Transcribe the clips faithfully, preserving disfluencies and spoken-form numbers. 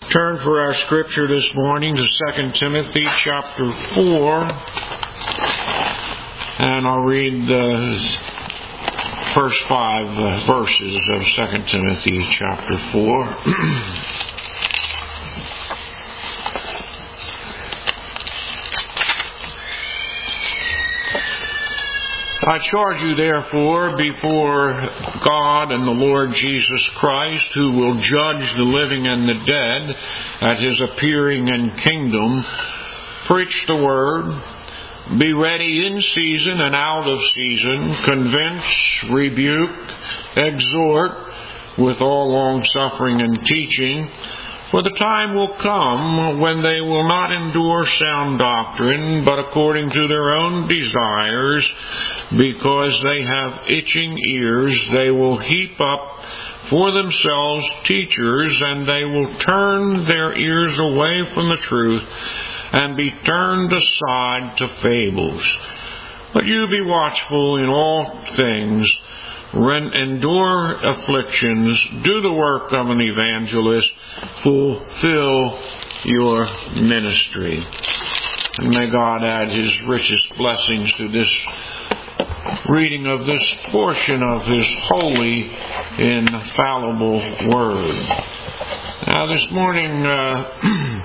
Turn for our scripture this morning to Second Timothy chapter four, and I'll read the first five verses of Second Timothy chapter four. I charge you therefore before God and the Lord Jesus Christ, who will judge the living and the dead at His appearing in kingdom, preach the word, be ready in season and out of season, convince, rebuke, exhort with all long-suffering and teaching. For the time will come when they will not endure sound doctrine, but according to their own desires, because they have itching ears, they will heap up for themselves teachers, and they will turn their ears away from the truth and be turned aside to fables. But you be watchful in all things, endure afflictions, do the work of an evangelist, fulfill your ministry. And may God add His richest blessings to this reading of this portion of His holy, infallible Word. Now this morning, uh,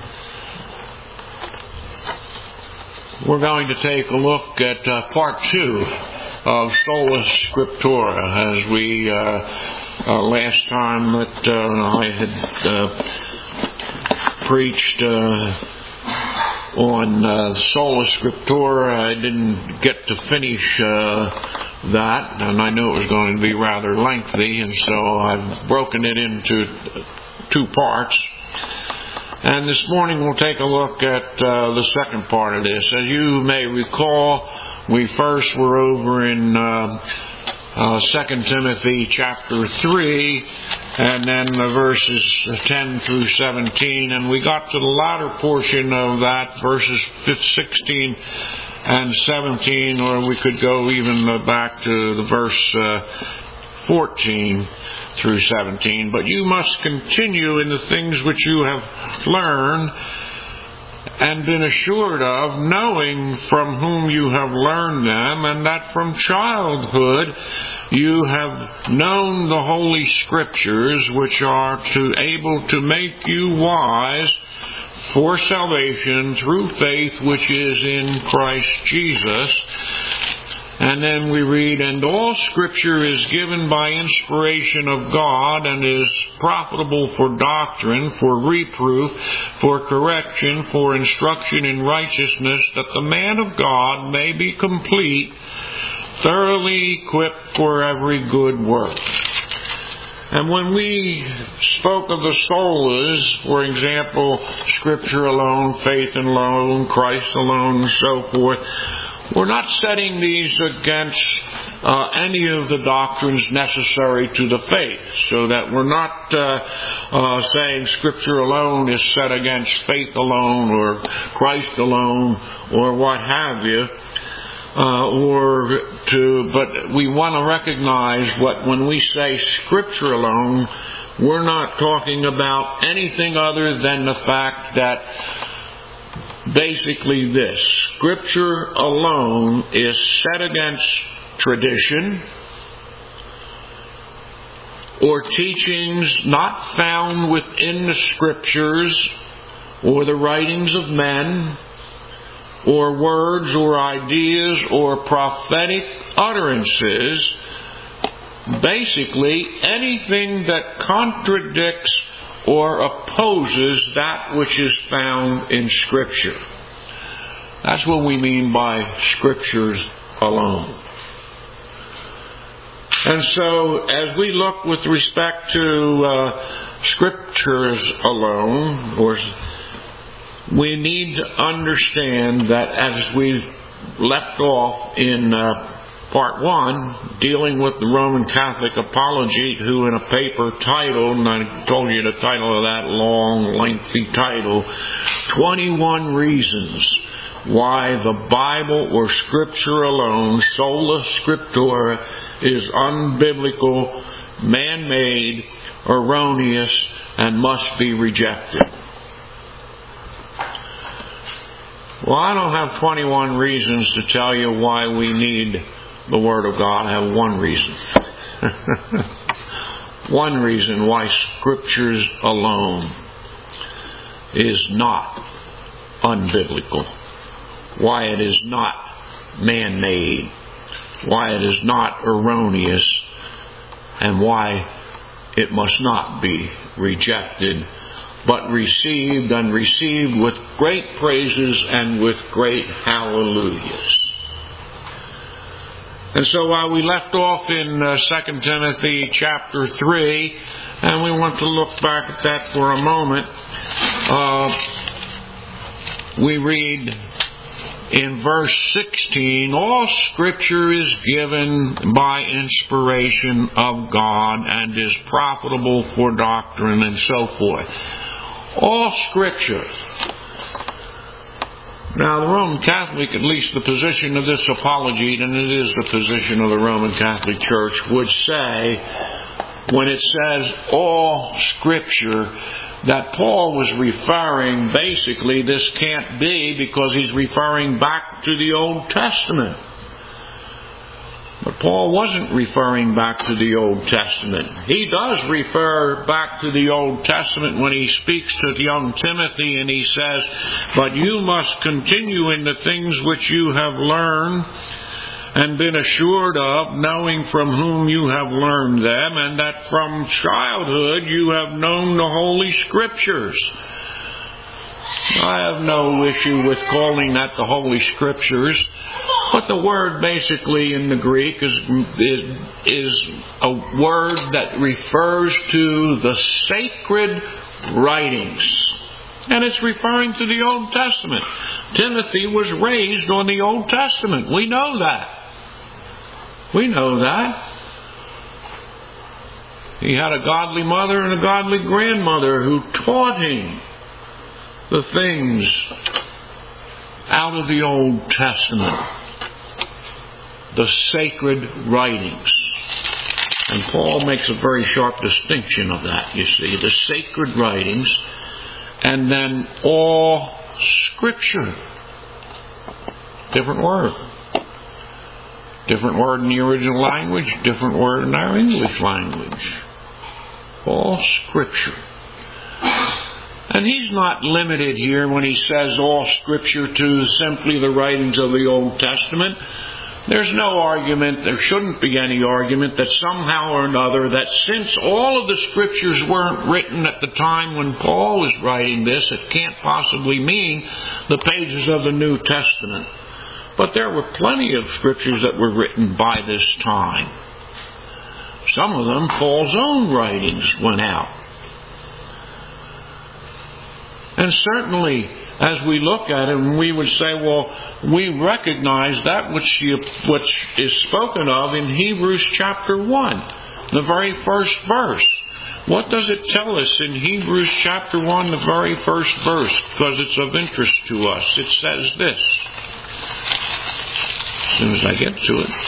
we're going to take a look at uh, part two of Sola Scriptura, as we, uh, uh, last time that uh, I had uh, preached uh, on uh, Sola Scriptura, I didn't get to finish uh, that, and I knew it was going to be rather lengthy, and so I've broken it into two parts. And this morning we'll take a look at uh, the second part of this. As you may recall, we first were over in uh, uh, Second Timothy chapter three, and then the verses ten through seventeen, and we got to the latter portion of that, verses sixteen and seventeen, or we could go even uh, back to the verse uh, fourteen through seventeen. But you must continue in the things which you have learned and been assured of, knowing from whom you have learned them, and that from childhood you have known the Holy Scriptures, which are to able to make you wise for salvation through faith which is in Christ Jesus. And then we read, and all Scripture is given by inspiration of God, and is profitable for doctrine, for reproof, for correction, for instruction in righteousness, that the man of God may be complete, thoroughly equipped for every good work. And when we spoke of the solas, for example, Scripture alone, faith alone, Christ alone, and so forth, we're not setting these against uh, any of the doctrines necessary to the faith, so that we're not uh, uh, saying Scripture alone is set against faith alone or Christ alone or what have you. Uh, or to, but we want to recognize what when we say Scripture alone, we're not talking about anything other than the fact that basically this: Scripture alone is set against tradition or teachings not found within the Scriptures or the writings of men, or words or ideas or prophetic utterances. Basically, anything that contradicts or opposes that which is found in Scripture. That's what we mean by Scriptures alone. And so, as we look with respect to uh, Scriptures alone, or we need to understand that as we left off in uh, Part one, dealing with the Roman Catholic apologete, who in a paper titled, and I told you the title of that long, lengthy title, twenty-one Reasons Why the Bible or Scripture Alone, Sola Scriptura, is unbiblical, man-made, erroneous, and must be rejected. Well, I don't have twenty-one reasons to tell you why we need the Word of God. I have one reason. One reason why Scriptures alone is not unbiblical. Why it is not man-made. Why it is not erroneous. And why it must not be rejected, but received, and received with great praises and with great hallelujahs. And so while we left off in uh, Second Timothy chapter three, and we want to look back at that for a moment, uh, we read in verse sixteen, all Scripture is given by inspiration of God and is profitable for doctrine and so forth. All Scripture. Now, the Roman Catholic, at least the position of this apology, and it is the position of the Roman Catholic Church, would say, when it says all Scripture, that Paul was referring, basically, this can't be because he's referring back to the Old Testament. But Paul wasn't referring back to the Old Testament. He does refer back to the Old Testament when he speaks to young Timothy, and he says, but you must continue in the things which you have learned and been assured of, knowing from whom you have learned them, and that from childhood you have known the Holy Scriptures. I have no issue with calling that the Holy Scriptures, but the word basically in the Greek is, is, is a word that refers to the sacred writings. And it's referring to the Old Testament. Timothy was raised on the Old Testament. We know that. We know that. He had a godly mother and a godly grandmother who taught him the things out of the Old Testament, the sacred writings. And Paul makes a very sharp distinction of that, you see, the sacred writings, and then all Scripture. Different word. Different word in the original language, different word in our English language. All Scripture. And he's not limited here when he says all Scripture to simply the writings of the Old Testament. There's no argument, there shouldn't be any argument that somehow or another that since all of the Scriptures weren't written at the time when Paul was writing this, it can't possibly mean the pages of the New Testament. But there were plenty of Scriptures that were written by this time. Some of them, Paul's own writings went out. And certainly, as we look at it, we would say, well, we recognize that which, you, which is spoken of in Hebrews chapter one, the very first verse. What does it tell us in Hebrews chapter one, the very first verse? Because it's of interest to us. It says this. As soon as I get to it.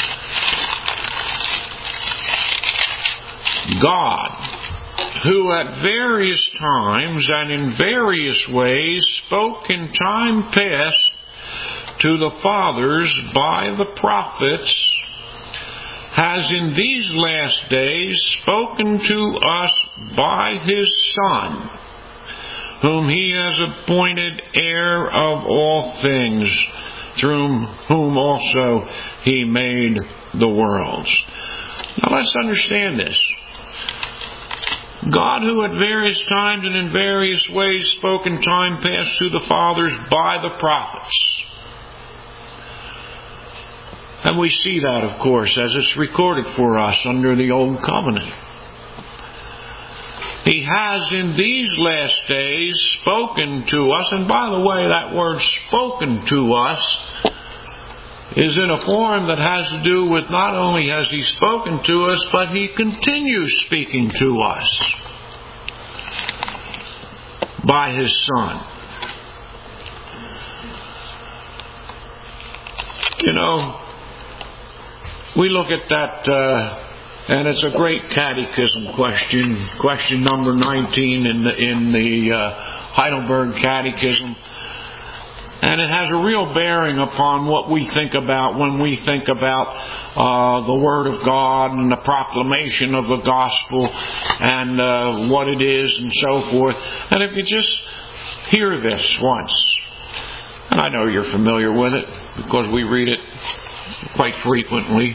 God, who at various times and in various ways spoke in time past to the fathers by the prophets, has in these last days spoken to us by His Son, whom He has appointed heir of all things, through whom also He made the worlds. Now let's understand this. God, who at various times and in various ways spoke in time past to the fathers by the prophets. And we see that, of course, as it's recorded for us under the Old Covenant. He has in these last days spoken to us, and by the way, that word spoken to us is in a form that has to do with not only has He spoken to us, but He continues speaking to us by His Son. You know, we look at that, uh, and it's a great catechism question, question number nineteen in the, in the uh, Heidelberg Catechism. And it has a real bearing upon what we think about when we think about uh, the Word of God and the proclamation of the gospel and uh, what it is and so forth. And if you just hear this once, and I know you're familiar with it because we read it quite frequently.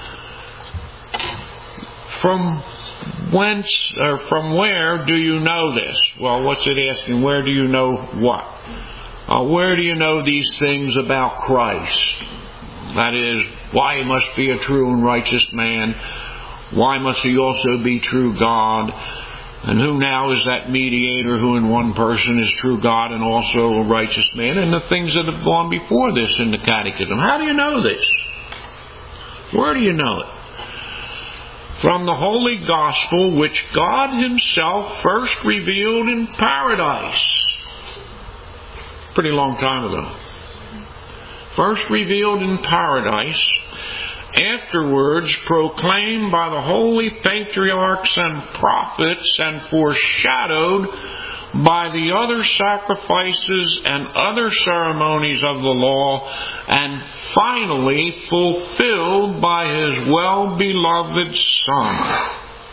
From whence or from where do you know this? Well, what's it asking? Where do you know what? Uh, where do you know these things about Christ? That is, why he must be a true and righteous man. Why must he also be true God? And who now is that mediator who in one person is true God and also a righteous man? And the things that have gone before this in the Catechism. How do you know this? Where do you know it? From the Holy Gospel which God himself first revealed in paradise. Pretty long time ago. First revealed in paradise, afterwards proclaimed by the holy patriarchs and prophets and foreshadowed by the other sacrifices and other ceremonies of the law, and finally fulfilled by his well-beloved Son.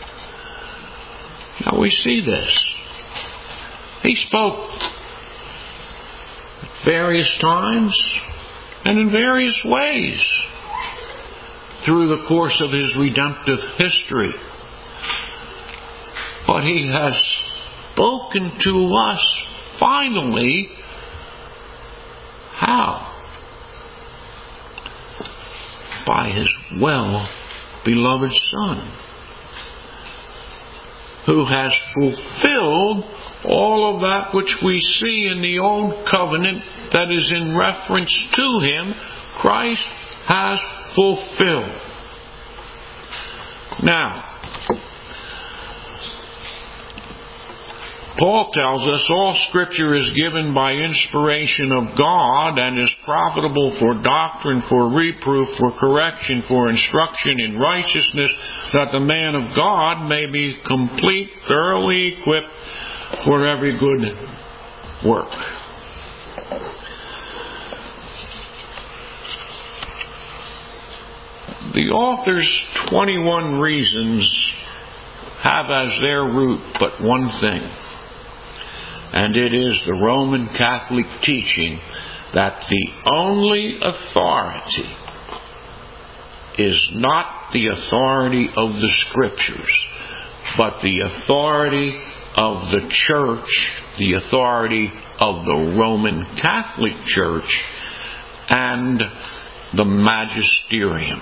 Now we see this. He spoke at various times and in various ways through the course of his redemptive history. But he has spoken to us finally. How? By his well-beloved Son, who has fulfilled all of that which we see in the Old Covenant that is in reference to him. Christ has fulfilled. Now, Paul tells us all Scripture is given by inspiration of God and is profitable for doctrine, for reproof, for correction, for instruction in righteousness, that the man of God may be complete, thoroughly equipped for every good work. The author's twenty-one reasons have as their root but one thing, and it is the Roman Catholic teaching that the only authority is not the authority of the Scriptures, but the authority of the Church, the authority of the Roman Catholic Church, and the magisterium.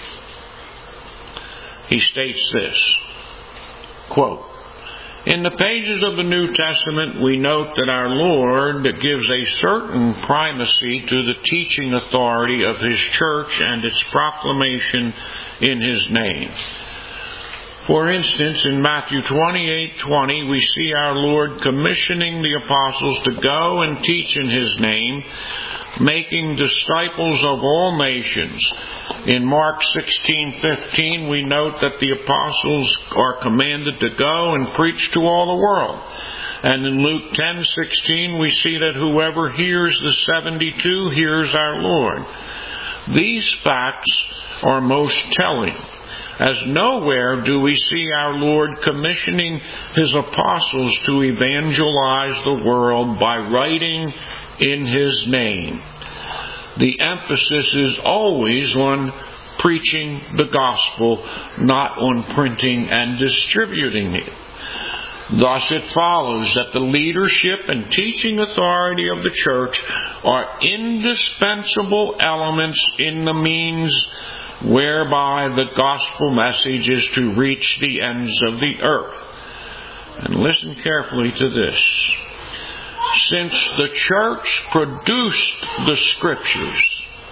He states this, quote, "In the pages of the New Testament, we note that our Lord gives a certain primacy to the teaching authority of His church and its proclamation in His name. For instance, in Matthew twenty-eight twenty, we see our Lord commissioning the apostles to go and teach in His name, making disciples of all nations. In Mark sixteen fifteen, we note that the apostles are commanded to go and preach to all the world. And in Luke ten sixteen, we see that whoever hears the seventy-two hears our Lord. These facts are most telling, as nowhere do we see our Lord commissioning His apostles to evangelize the world by writing in His name. The emphasis is always on preaching the gospel, not on printing and distributing it. Thus it follows that the leadership and teaching authority of the church are indispensable elements in the means whereby the gospel message is to reach the ends of the earth. And listen carefully to this. Since the church produced the Scriptures,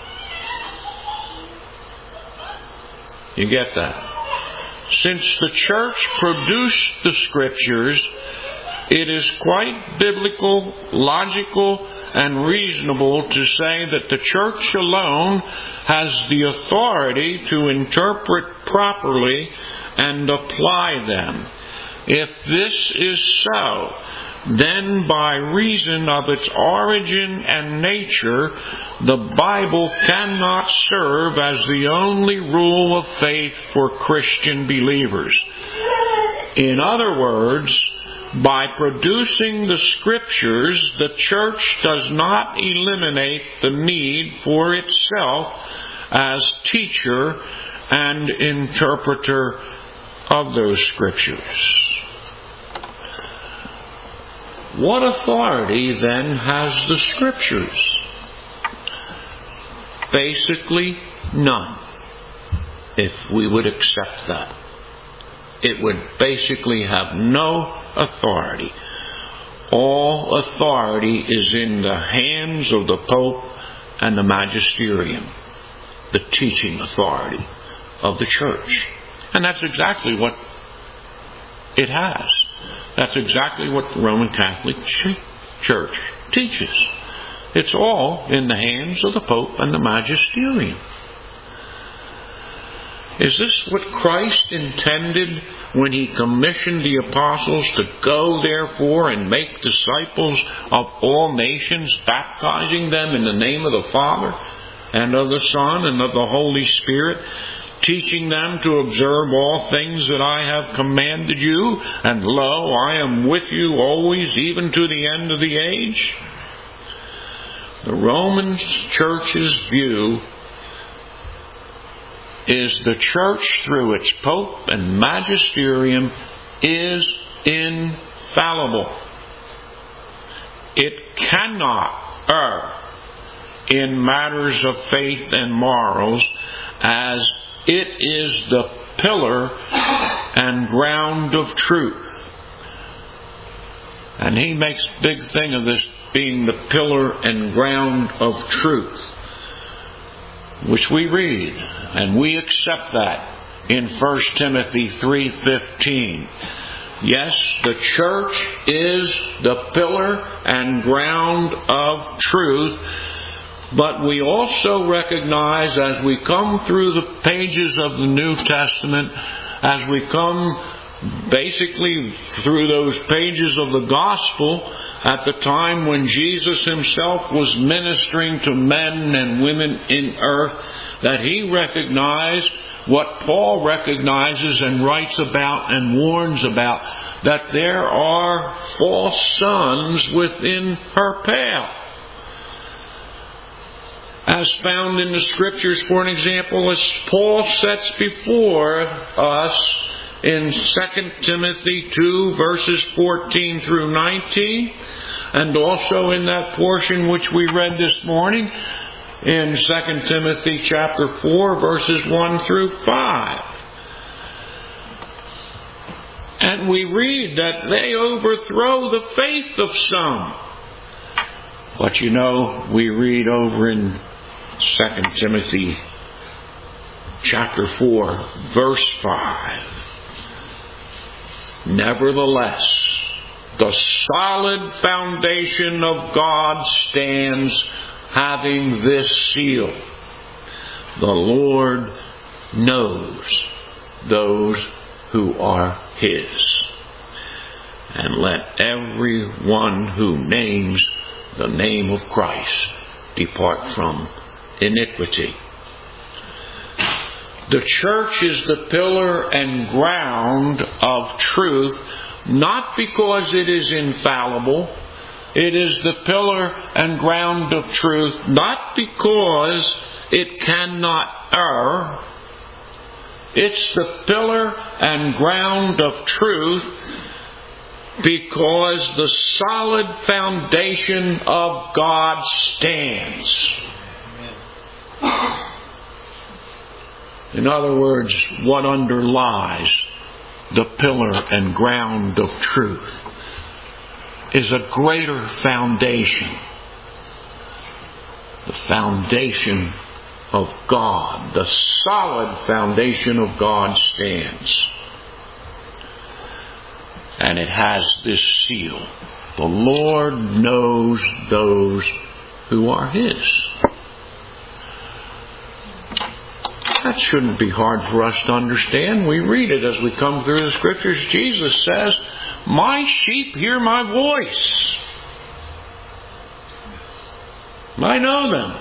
you get that? Since the church produced the Scriptures, it is quite biblical, logical, and reasonable to say that the church alone has the authority to interpret properly and apply them. If this is so, then by reason of its origin and nature, the Bible cannot serve as the only rule of faith for Christian believers. In other words, by producing the Scriptures, the Church does not eliminate the need for itself as teacher and interpreter of those Scriptures. What authority then has the Scriptures? Basically, none, if we would accept that. It would basically have no authority. All authority is in the hands of the Pope and the magisterium, the teaching authority of the Church. And that's exactly what it has. That's exactly what the Roman Catholic Church teaches. It's all in the hands of the Pope and the magisterium. Is this what Christ intended when He commissioned the apostles to go, therefore, and make disciples of all nations, baptizing them in the name of the Father and of the Son and of the Holy Spirit, teaching them to observe all things that I have commanded you, and lo, I am with you always, even to the end of the age? The Roman Church's view is the Church, through its Pope and magisterium, is infallible. It cannot err in matters of faith and morals, as it is the pillar and ground of truth. And he makes a big thing of this being the pillar and ground of truth, which we read, and we accept that in First Timothy three fifteen. Yes, the Church is the pillar and ground of truth, but we also recognize, as we come through the pages of the New Testament, as we come basically through those pages of the Gospel, at the time when Jesus Himself was ministering to men and women in earth, that He recognized what Paul recognizes and writes about and warns about, that there are false sons within her pale. As found in the Scriptures, for an example, as Paul sets before us in Second Timothy two, verses fourteen through nineteen, and also in that portion which we read this morning in Second Timothy chapter four, verses one through five. And we read that they overthrow the faith of some. But you know, we read over in Second Timothy chapter four, verse five. Nevertheless, the solid foundation of God stands, having this seal: the Lord knows those who are His. And let every one who names the name of Christ depart from iniquity. The Church is the pillar and ground of truth, not because it is infallible. It is the pillar and ground of truth, not because it cannot err. It's the pillar and ground of truth because the solid foundation of God stands. In other words, what underlies the pillar and ground of truth is a greater foundation. The foundation of God, the solid foundation of God stands. And it has this seal: the Lord knows those who are His. That shouldn't be hard for us to understand. We read it as we come through the Scriptures. Jesus says, My sheep hear my voice. I know them.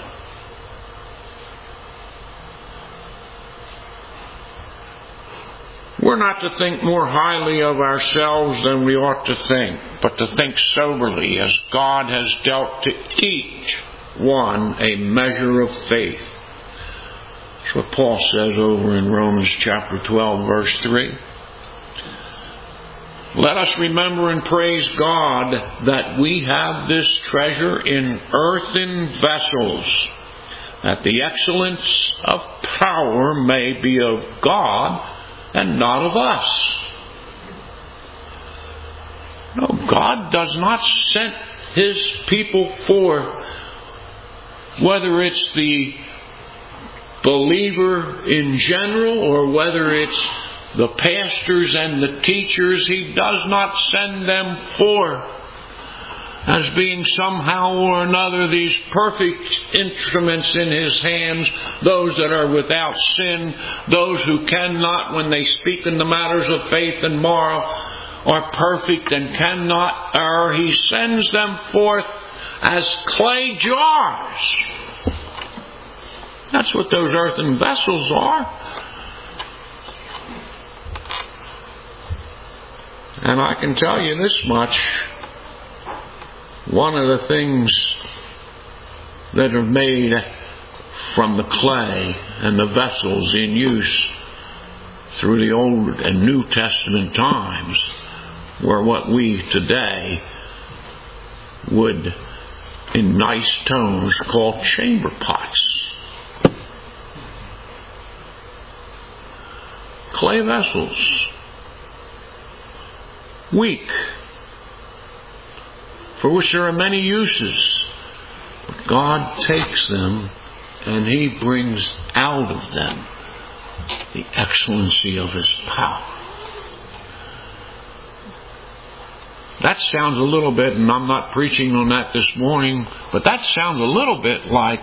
We're not to think more highly of ourselves than we ought to think, but to think soberly, as God has dealt to each one a measure of faith. That's what Paul says over in Romans chapter twelve, verse three. Let us remember and praise God that we have this treasure in earthen vessels, that the excellence of power may be of God and not of us. No, God does not send His people forth, whether it's the believer in general or whether it's the pastors and the teachers. He does not send them forth as being somehow or another these perfect instruments in His hands, those that are without sin, those who cannot, when they speak in the matters of faith and moral, are perfect and cannot err. He sends them forth as clay jars. That's what those earthen vessels are. And I can tell you this much. One of the things that are made from the clay and the vessels in use through the Old and New Testament times were what we today would, in nice tones, call chamber pots. Clay vessels. Weak, for which there are many uses. But God takes them and He brings out of them the excellency of His power. That sounds a little bit, and I'm not preaching on that this morning, but that sounds a little bit like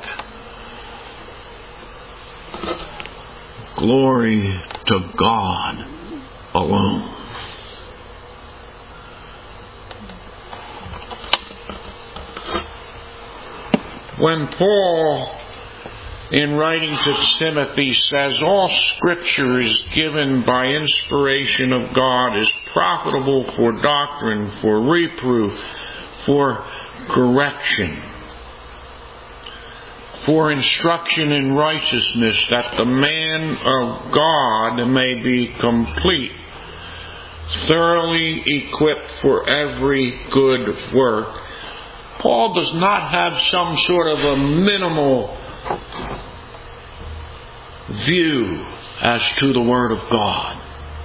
glory to God alone. When Paul, in writing to Timothy, says all Scripture is given by inspiration of God, is profitable for doctrine, for reproof, for correction, for instruction in righteousness, that the man of God may be complete, thoroughly equipped for every good work. Paul does not have some sort of a minimal view as to the Word of God.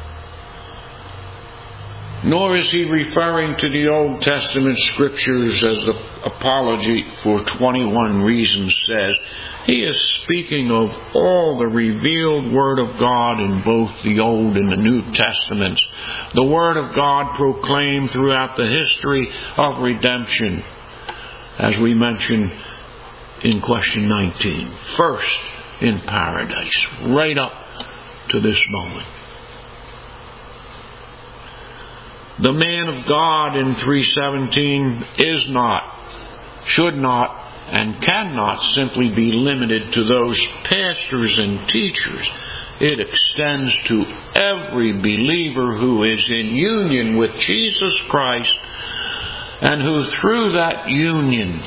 Nor is he referring to the Old Testament Scriptures as the apology for twenty-one Reasons says. He is speaking of all the revealed Word of God in both the Old and the New Testaments. The Word of God proclaimed throughout the history of redemption, as we mentioned in question nineteen. First in paradise, right up to this moment. The man of God in three seventeen is not, should not, and cannot simply be limited to those pastors and teachers. It extends to every believer who is in union with Jesus Christ and who through that union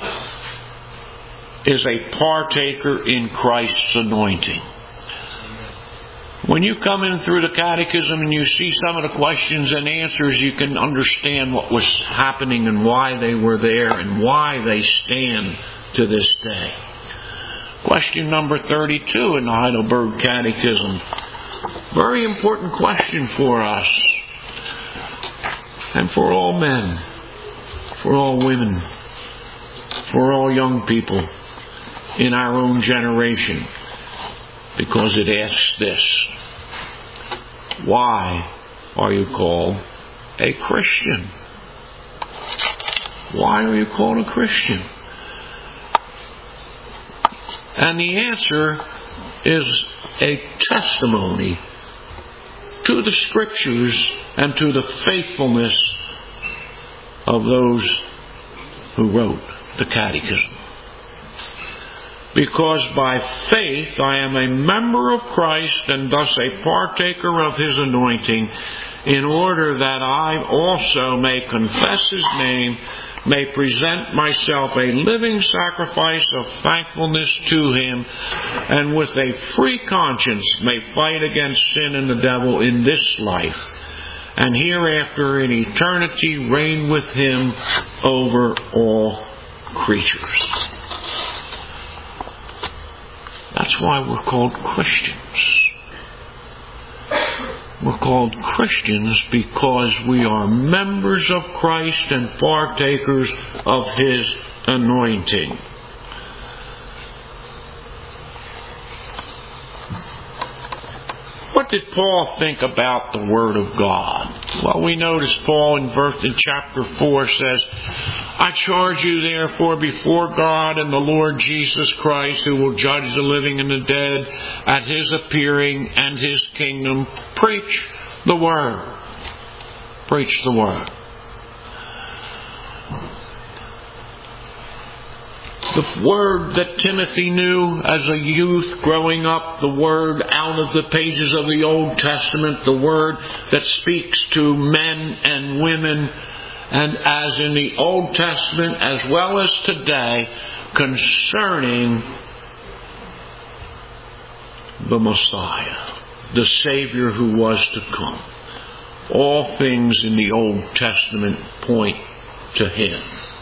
is a partaker in Christ's anointing. When you come in through the catechism and you see some of the questions and answers, you can understand what was happening and why they were there and why they stand to this day. Question number thirty-two in the Heidelberg Catechism. Very important question for us and for all men, for all women, for all young people in our own generation, because it asks this: why are you called a Christian? Why are you called a Christian? And the answer is a testimony to the Scriptures and to the faithfulness of those who wrote the Catechism. Because by faith I am a member of Christ and thus a partaker of His anointing, in order that I also may confess His name, may present myself a living sacrifice of thankfulness to Him, and with a free conscience may fight against sin and the devil in this life, and hereafter in eternity reign with Him over all creatures. That's why we're called Christians. We're called Christians because we are members of Christ and partakers of His anointing. What did Paul think about the Word of God? Well, we notice Paul in verse in chapter four says, I charge you therefore before God and the Lord Jesus Christ, who will judge the living and the dead at His appearing and His kingdom, preach the Word. Preach the Word. The Word that Timothy knew as a youth growing up, the Word out of the pages of the Old Testament, the Word that speaks to men and women, and as in the Old Testament as well as today, concerning the Messiah, the Savior who was to come. All things in the Old Testament point to Him.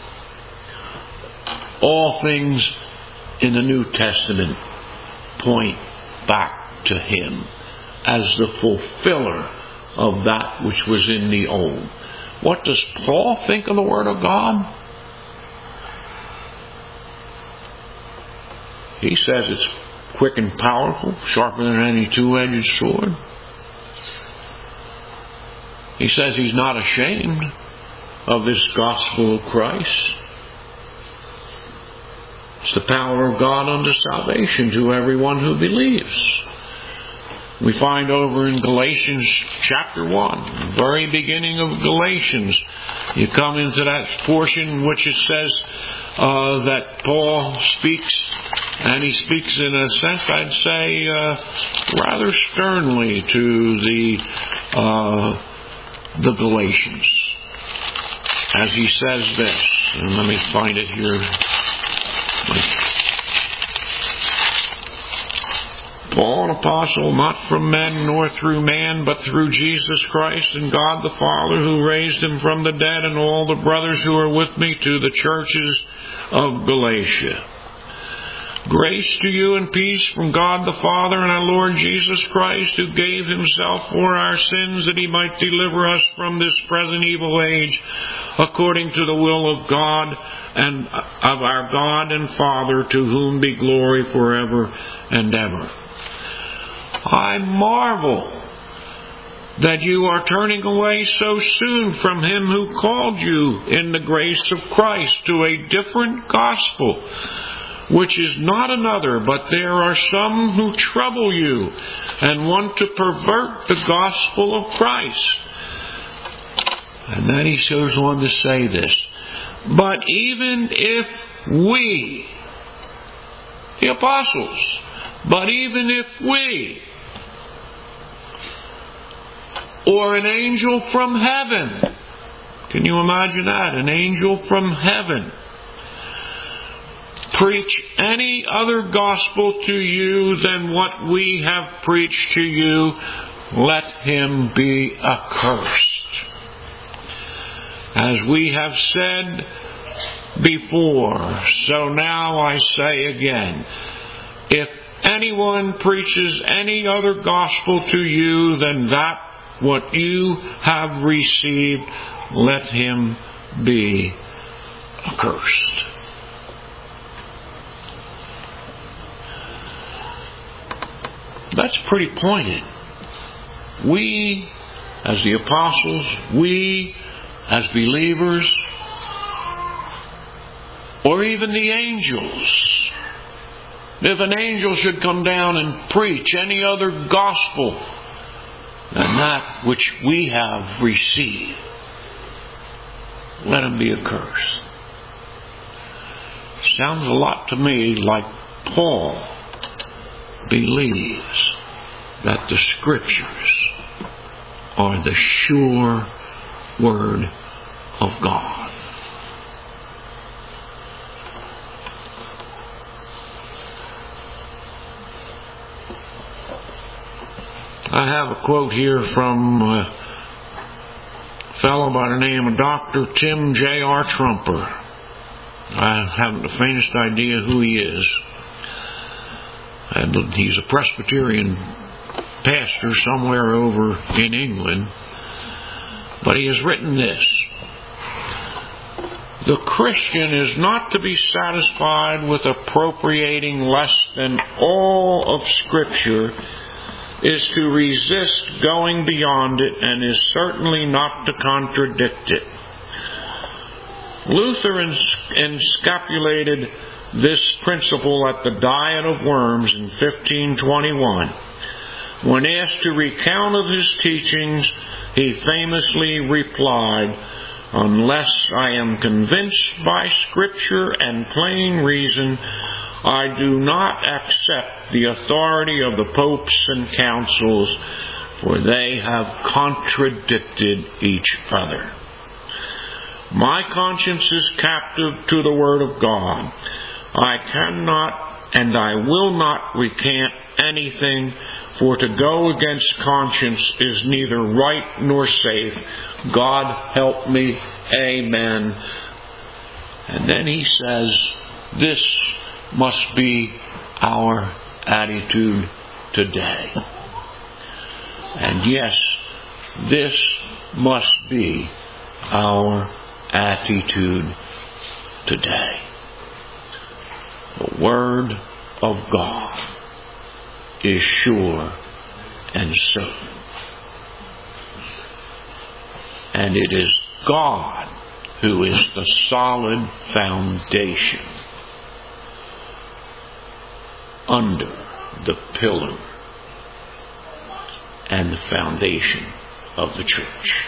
All things in the New Testament point back to Him as the fulfiller of that which was in the Old. What does Paul think of the Word of God? He says it's quick and powerful, sharper than any two-edged sword. He says he's not ashamed of this gospel of Christ. It's the power of God unto salvation to everyone who believes. We find over in Galatians chapter one, the very beginning of Galatians, you come into that portion in which it says uh, that Paul speaks, and he speaks in a sense, I'd say, uh, rather sternly to the uh, the Galatians. As he says this, and let me find it here. Paul, an apostle, not from men nor through man, but through Jesus Christ and God the Father, who raised Him from the dead, and all the brothers who are with me, to the churches of Galatia. Grace to you and peace from God the Father and our Lord Jesus Christ, who gave Himself for our sins, that He might deliver us from this present evil age, according to the will of God and of our God and Father, to whom be glory forever and ever. I marvel that you are turning away so soon from Him who called you in the grace of Christ to a different gospel, which is not another, but there are some who trouble you and want to pervert the gospel of Christ. And then he goes on to say this, but even if we, the apostles, but even if we, or an angel from heaven, can you imagine that? An angel from heaven, preach any other gospel to you than what we have preached to you, let him be accursed. As we have said before, so now I say again, if anyone preaches any other gospel to you than that what you have received, let him be accursed. That's pretty pointed. We, as the apostles, we, as believers, or even the angels, if an angel should come down and preach any other gospel and that which we have received, let them be accursed. Sounds a lot to me like Paul believes that the Scriptures are the sure Word of God. I have a quote here from a fellow by the name of Doctor Tim J R Trumper. I haven't the faintest idea who he is. And he's a Presbyterian pastor somewhere over in England. But he has written this: the Christian is not to be satisfied with appropriating less than all of Scripture, is to resist going beyond it, and is certainly not to contradict it. Luther encapsulated this principle at the Diet of Worms in fifteen twenty-one. When asked to recount of his teachings, he famously replied, "Unless I am convinced by Scripture and plain reason, I do not accept the authority of the popes and councils, for they have contradicted each other. My conscience is captive to the Word of God. I cannot and I will not recant anything, for to go against conscience is neither right nor safe. God help me. Amen." And then he says, this must be our attitude today. And yes, this must be our attitude today. The Word of God is sure and certain. And it is God who is the solid foundation under the pillar and the foundation of the church.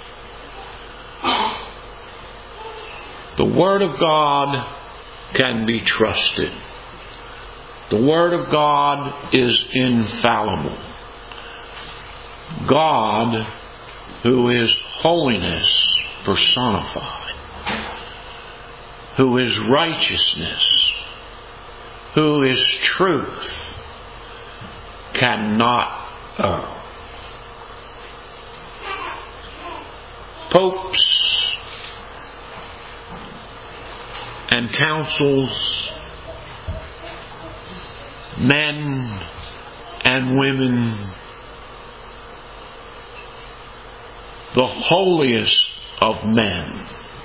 The Word of God can be trusted. The Word of God is infallible. God, who is holiness personified, who is righteousness, who is truth, cannot err. Popes and councils, men and women, the holiest of men,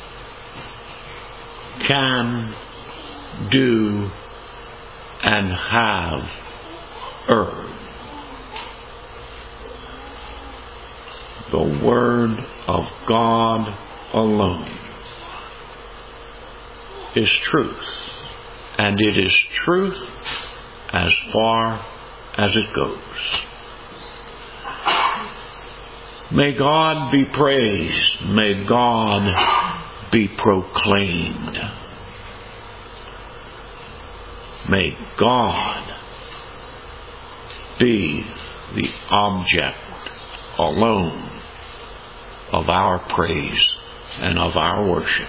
can do and have erred. The Word of God alone is truth, and it is truth as far as it goes. May God be praised. May God be proclaimed. May God be the object alone of our praise and of our worship.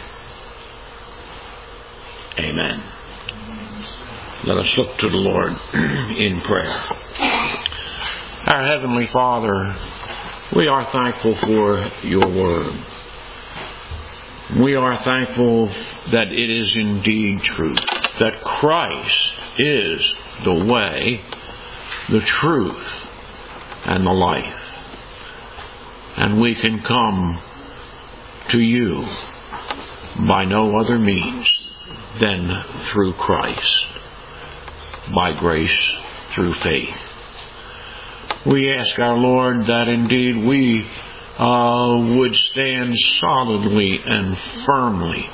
Amen. Let us look to the Lord in prayer. Our Heavenly Father, we are thankful for your Word. We are thankful that it is indeed truth, that Christ is the way, the truth, and the life. And we can come to you by no other means than through Christ, by grace through faith. We ask our Lord that indeed we uh, would stand solidly and firmly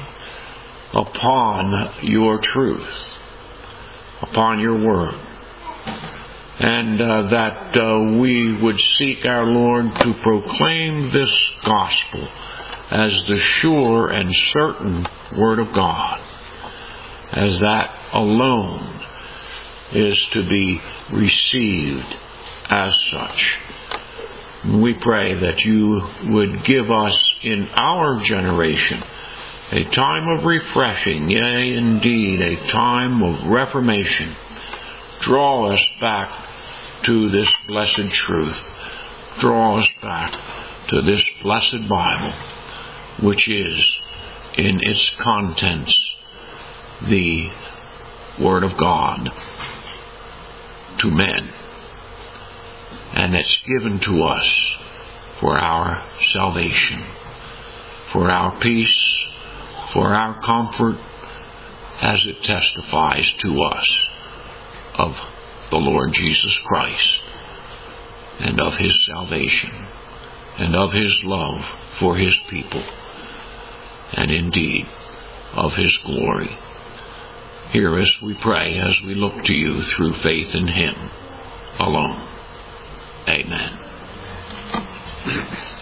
upon your truth, upon your word, and uh, that uh, we would seek our Lord to proclaim this gospel as the sure and certain Word of God, as that alone is to be received as such. We pray that you would give us in our generation a time of refreshing, yea, indeed, a time of reformation. Draw us back to this blessed truth. Draw us back to this blessed Bible, which is, in its contents, the Word of God to men. And it's given to us for our salvation, for our peace, for our comfort, as it testifies to us of the Lord Jesus Christ, and of His salvation, and of His love for His people, and indeed of His glory. Hear us, we pray, as we look to you through faith in Him alone. Amen.